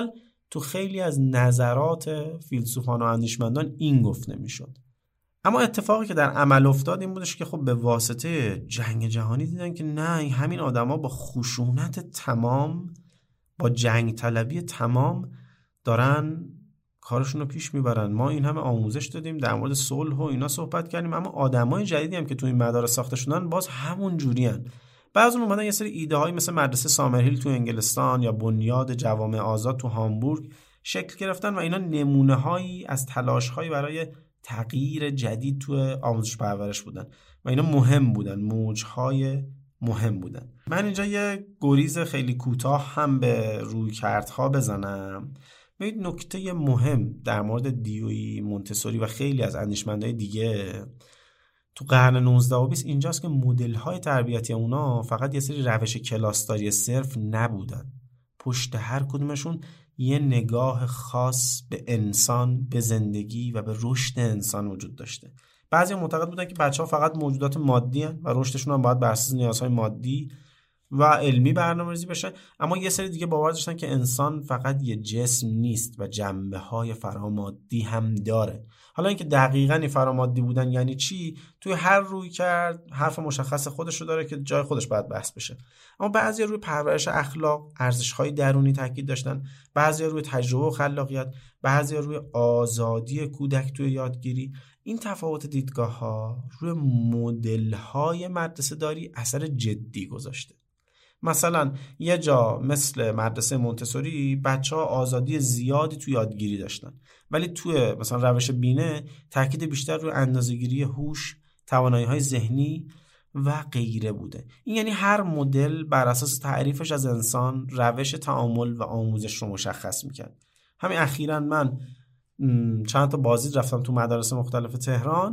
S1: تو خیلی از نظرات فیلسوفان و اندیشمندان این گفته میشد. اما اتفاقی که در عمل افتاد این بودش که خب به واسطه جنگ جهانی دیدن که نه، همین آدما با خشونت تمام، با جنگ طلبی تمام دارن کارشون رو پیش میبرن. ما این همه آموزش دادیم در مورد صلح و اینا صحبت کردیم، اما آدمای جدیدی هم که تو این مدارس ساخته شدن باز همون جورین. بعضون اومدن یه سری ایده های مثل مدرسه سامرهیل تو انگلستان یا بنیاد جوامع آزاد تو هامبورگ شکل گرفتن و اینا نمونه هایی از تلاش هایی برای تغییر جدید تو آموزش پرورش بودن و اینا مهم بودن، موجهای مهم بودن. من اینجا یه گریز خیلی کوتاه هم به رویکردها بزنم. ببینید نکته مهم در مورد دیویی، مونتسوری و خیلی از اندیشمندهای دیگه تو قرن 19 و 20 اینجاست که مدل‌های تربیتی اونا فقط یه سری روش کلاسداری صرف نبودن. پشت هر کدومشون یه نگاه خاص به انسان، به زندگی و به رشد انسان وجود داشته. بعضی معتقد بودن که بچه‌ها فقط موجودات مادی هستند و رشدشون هم باید بر اساس نیازهای مادی و علمی برنامه‌ریزی بشه، اما یه سری دیگه باور داشتن که انسان فقط یه جسم نیست و جنبه‌های فرامادی هم داره. حالا اینکه دقیقاً این فرامادی بودن یعنی چی، توی هر روی کرد حرف مشخص خودش رو داره که جای خودش باید بحث بشه. اما بعضی روی پرورش اخلاق، ارزش‌های درونی تاکید داشتن، بعضی روی تجربه و خلاقیت، بعضی روی آزادی کودک توی یادگیری. این تفاوت دیدگاه‌ها روی مدل‌های مدرسه‌داری اثر جدی گذاشته. مثلا یه جا مثل مدرسه مونتسوری بچه‌ها آزادی زیادی توی یادگیری داشتن، ولی توی مثلا روش بینه تاکید بیشتر روی اندازه‌گیری هوش، توانایی‌های ذهنی و غیره بوده. این یعنی هر مدل بر اساس تعریفش از انسان روش تعامل و آموزش رو مشخص می‌کرد. همین اخیراً من چند تا بازدید رفتم تو مدارس مختلف تهران.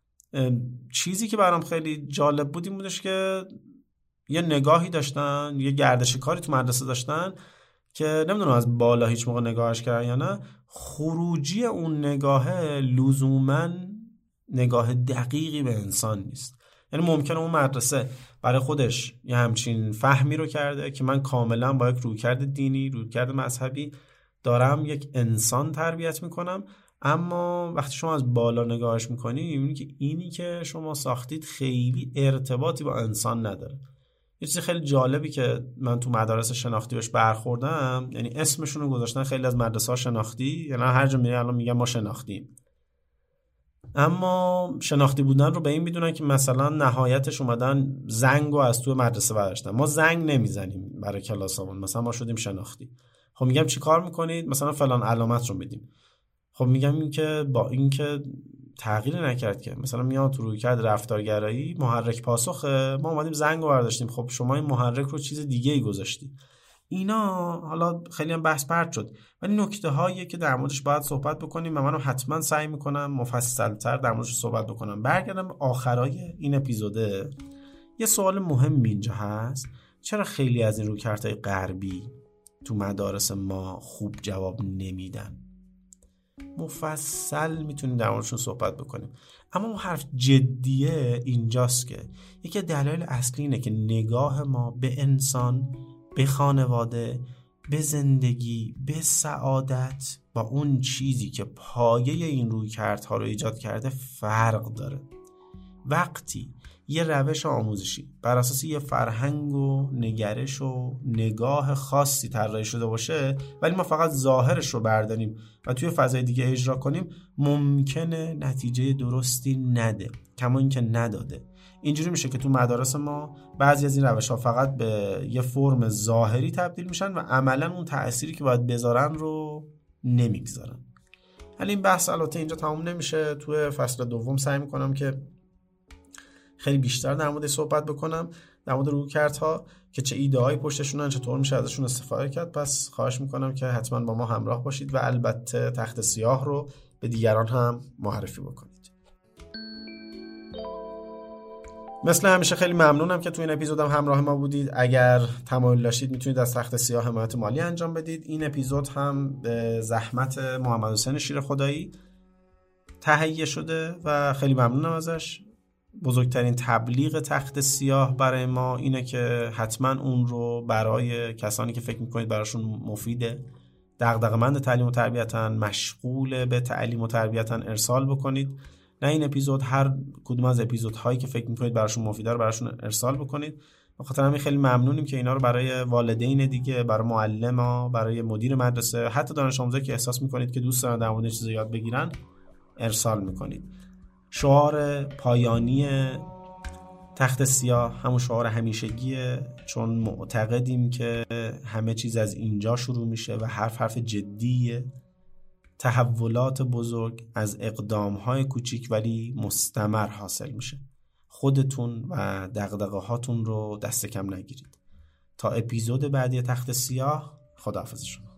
S1: چیزی که برام خیلی جالب بود این بودش که یه نگاهی داشتن، یه گردش کاری تو مدرسه داشتن که نمیدونم از بالا هیچ موقع نگاهش کردن یا نه. خروجی اون نگاهه لزوماً نگاه دقیقی به انسان نیست. یعنی ممکنه اون مدرسه برای خودش یه همچین فهمی رو کرده که من کاملا با یک رویکرد دینی، رویکرد مذهبی دارم یک انسان تربیت میکنم، اما وقتی شما از بالا نگاهش میکنی میبینی که اینی که شما ساختید خیلی ارتباطی با انسان نداره. یه چیز خیلی جالبی که من تو مدارس شناختی بهش برخوردم، یعنی اسمشون رو گذاشتن خیلی از مدرسه‌ها شناختی، یعنی هر جا میری الان میگن ما شناختیم، اما شناختی بودن رو به این میدونن که مثلا نهایتش اومدن زنگ رو از تو مدرسه برداشتن. ما زنگ نمیزنیم برای کلاسامون، مثلا ما شدیم شناختی. خب میگم چی کار میکنید؟ مثلا فلان علامت رو میدیم. خب میگم این که با این که تغییری نکرد که مثلا میاد تو رویکرد رفتارگرایی محرک پاسخه، ما اومدیم زنگ رو برداشتیم، خب شما این محرک رو چیز دیگه ای گذاشتی. اینا حالا خیلی هم بحث پرت شد، ولی نکته هاییه که در موردش باید صحبت بکنیم و منم حتما سعی میکنم مفصل‌تر در موردش صحبت بکنم. برگردم به آخرای این اپیزوده. یه سوال مهم اینجا هست، چرا خیلی از این رویکردهای غربی تو مدارس ما خوب جواب نمیدن؟ مفصل میتونیم در موردشون صحبت بکنیم، اما اون حرف جدیه اینجاست که یکی دلایل اصلی اینه که نگاه ما به انسان، به خانواده، به زندگی، به سعادت با اون چیزی که پایه این رویکردها رو ایجاد کرده فرق داره. وقتی یه روش آموزشی بر اساس یه فرهنگ و نگرش و نگاه خاصی طراحی شده باشه ولی ما فقط ظاهرش رو برداریم و توی فضای دیگه اجرا کنیم، ممکنه نتیجه درستی نده، کما اینکه نداده. اینجوری میشه که تو مدارس ما بعضی از این روش‌ها فقط به یه فرم ظاهری تبدیل میشن و عملاً اون تأثیری که باید بذارن رو نمیگذارن. ولی این بحث البته اینجا تموم نمیشه. تو فصل دوم سعی میکنم که خیلی بیشتر در مورد صحبت بکنم، در مورد رویکردها که چه ایده‌هایی پشتشونن، چطور میشه ازشون استفاده کرد. پس خواهش میکنم که حتما با ما همراه باشید و البته تخت سیاه رو به دیگران هم معرفی بکنید. مثل همیشه خیلی ممنونم که تو این اپیزودم همراه ما بودید. اگر تمایل داشتید میتونید از تخت سیاه حمایت مالی انجام بدید. این اپیزود هم به زحمت محمد حسین شیر خدایی تهیه شده و خیلی ممنونم ازش. بزرگترین تبلیغ تخت سیاه برای ما اینه که حتما اون رو برای کسانی که فکر میکنید براشون مفیده دغدغه‌مند تعلیم و تربیتن، مشغول به تعلیم و تربیتن ارسال بکنید. نه این اپیزود، هر کدوم از اپیزودهایی که فکر می‌کنید براشون مفیده رو براشون ارسال بکنید. به خاطر همین خیلی ممنونیم که اینا رو برای والدین دیگه، برای معلم‌ها، برای مدیر مدرسه، حتی دانش آموزایی که احساس می‌کنید که دوست دارن در مورد چیزا یاد بگیرن ارسال می‌کنید. شعار پایانی تخت سیاه همون شعار همیشگیه، چون معتقدیم که همه چیز از اینجا شروع میشه و حرف جدیه. تحولات بزرگ از اقدام‌های کوچیک ولی مستمر حاصل میشه. خودتون و دغدغه‌هاتون رو دست کم نگیرید. تا اپیزود بعدی تخت سیاه، خداحافظ شما.